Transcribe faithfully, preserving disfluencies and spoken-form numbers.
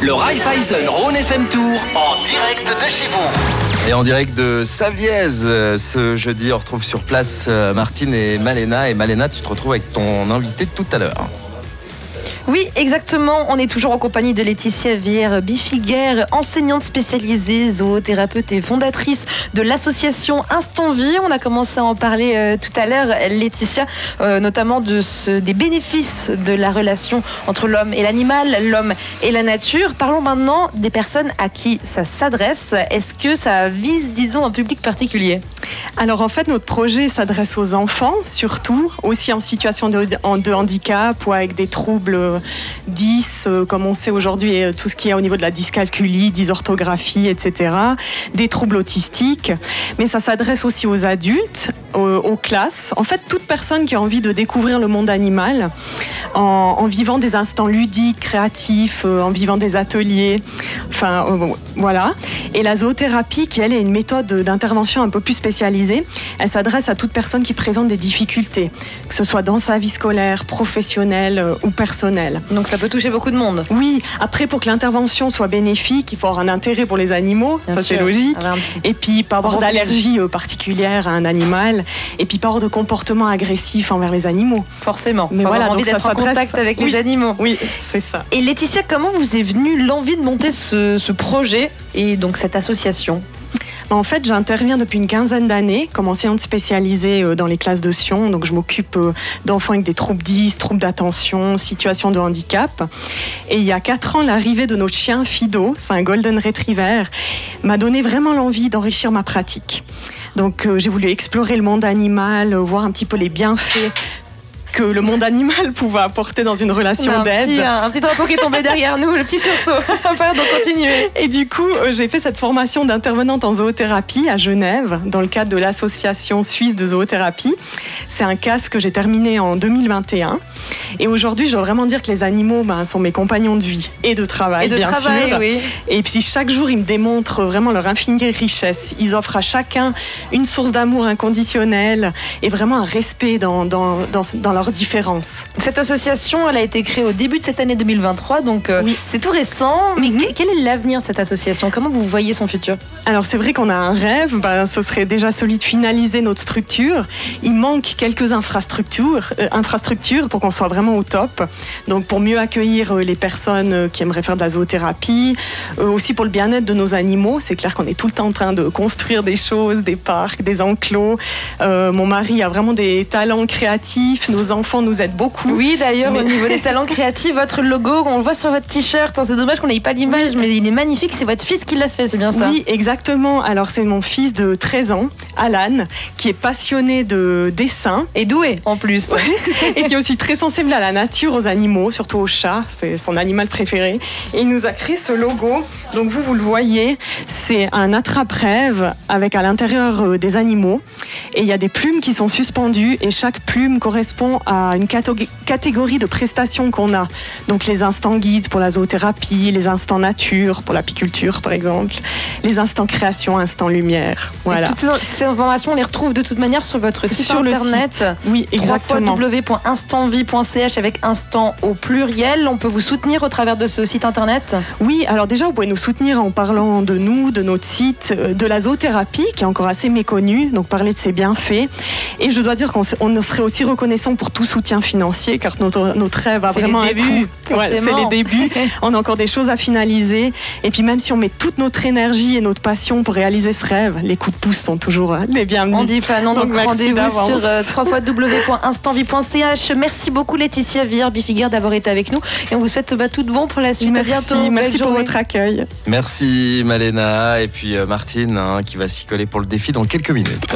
Le Raiffeisen Rhône F M Tour en direct de chez vous. Et en direct de Saviez, ce jeudi, on retrouve sur place Martine et Malena. Et Malena, tu te retrouves avec ton invité tout à l'heure. Oui, exactement. On est toujours en compagnie de Laetitia Vierre-Bifiguer, enseignante spécialisée, zoothérapeute et fondatrice de l'association Instant Vie. On a commencé à en parler euh, tout à l'heure, Laetitia, euh, notamment de ce, des bénéfices de la relation entre l'homme et l'animal, l'homme et la nature. Parlons maintenant des personnes à qui ça s'adresse. Est-ce que ça vise, disons, un public particulier ? Alors en fait, notre projet s'adresse aux enfants, surtout, aussi en situation de, de handicap ou avec des troubles dys, comme on sait aujourd'hui, tout ce qui est au niveau de la dyscalculie, dysorthographie, et cetera, des troubles autistiques. Mais ça s'adresse aussi aux adultes, aux, aux classes. En fait, toute personne qui a envie de découvrir le monde animal en, en vivant des instants ludiques, créatifs, en vivant des ateliers, enfin euh, voilà. Et la zoothérapie, qui elle est une méthode d'intervention un peu plus spécialisée, elle s'adresse à toute personne qui présente des difficultés, que ce soit dans sa vie scolaire, professionnelle euh, ou personnelle. Donc ça peut toucher beaucoup de monde. Oui, après pour que l'intervention soit bénéfique, il faut avoir un intérêt pour les animaux, Bien ça sûr. C'est logique. Alors, et puis pas avoir d'allergie euh, particulière à un animal, et puis pas avoir de comportement agressif envers les animaux. Forcément. Mais faut voilà, avoir envie donc d'être ça en contact avec oui, les animaux. Oui, c'est ça. Et Laetitia, comment vous est venue l'envie de monter ce, ce projet et donc cette association ? En fait, j'interviens depuis une quinzaine d'années comme enseignante spécialisée dans les classes de Sion. Donc, je m'occupe d'enfants avec des troubles dys, troubles d'attention, situations de handicap. Et il y a quatre ans, l'arrivée de notre chien Fido, c'est un Golden Retriever, m'a donné vraiment l'envie d'enrichir ma pratique. Donc, euh, j'ai voulu explorer le monde animal, voir un petit peu les bienfaits que le monde animal pouvait apporter dans une relation un d'aide. Petit, un, un petit drapeau qui est tombé derrière nous, le petit sursaut. Pardon, continuez. Et du coup, j'ai fait cette formation d'intervenante en zoothérapie à Genève, dans le cadre de l'association suisse de zoothérapie. C'est un C A S que j'ai terminé en deux mille vingt et un. Et aujourd'hui, je dois vraiment dire que les animaux ben, sont mes compagnons de vie et de travail, et de bien travail, sûr. Oui. Et puis chaque jour, ils me démontrent vraiment leur infinie richesse. Ils offrent à chacun une source d'amour inconditionnel et vraiment un respect dans, dans, dans, dans leur différence. Cette association, elle a été créée au début de cette année deux mille vingt-trois, donc euh, oui. c'est tout récent. Mais mm-hmm. quel est l'avenir de cette association ? Comment vous voyez son futur ? Alors c'est vrai qu'on a un rêve, ben, ce serait déjà celui de finaliser notre structure. Il manque quelques infrastructures, euh, infrastructures pour qu'on soit vraiment au top. Donc pour mieux accueillir euh, les personnes euh, qui aimeraient faire de la zoothérapie, euh, aussi pour le bien-être de nos animaux. C'est clair qu'on est tout le temps en train de construire des choses, des parcs, des enclos. Euh, mon mari a vraiment des talents créatifs, nos enfants nous aident beaucoup. Oui, d'ailleurs, mais... au niveau des talents créatifs, votre logo, on le voit sur votre t-shirt. C'est dommage qu'on n'ait pas l'image, oui. mais il est magnifique. C'est votre fils qui l'a fait, c'est bien ça ? Oui, exactement. Alors, c'est mon fils de treize ans, Alan, qui est passionné de dessin. Et doué, en plus. Et qui est aussi très sensible à la nature, aux animaux, surtout aux chats. C'est son animal préféré. Et il nous a créé ce logo. Donc, vous, vous le voyez, c'est un attrape-rêve avec à l'intérieur des animaux. Et il y a des plumes qui sont suspendues et chaque plume correspond à une catégorie de prestations qu'on a. Donc les instants guides pour la zoothérapie, les instants nature pour l'apiculture par exemple, les instants création, instants lumière. Voilà. Et toutes ces informations, on les retrouve de toute manière sur votre site sur internet. Le site. Oui, exactement. w w w point instant vie point c h avec instant au pluriel. On peut vous soutenir au travers de ce site internet ? Oui, alors déjà vous pouvez nous soutenir en parlant de nous, de notre site, de la zoothérapie qui est encore assez méconnue, donc parler de ses bienfaits. Et je dois dire qu'on on serait aussi reconnaissant pour tout soutien financier car notre, notre rêve a c'est vraiment les débuts, un coût. Ouais, c'est les débuts. On a encore des choses à finaliser. Et puis même si on met toute notre énergie et notre passion pour réaliser ce rêve, les coups de pouce sont toujours les bienvenus. On dit pas non, donc, donc rendez-vous d'avance. Sur euh, w w w point instant vie point c h. Merci beaucoup Laetitia Vierre-Bifiguer d'avoir été avec nous et on vous souhaite bah, tout de bon pour la suite. Merci, à bientôt. Merci pour votre accueil. Merci Malena et puis euh, Martine hein, qui va s'y coller pour le défi dans quelques minutes.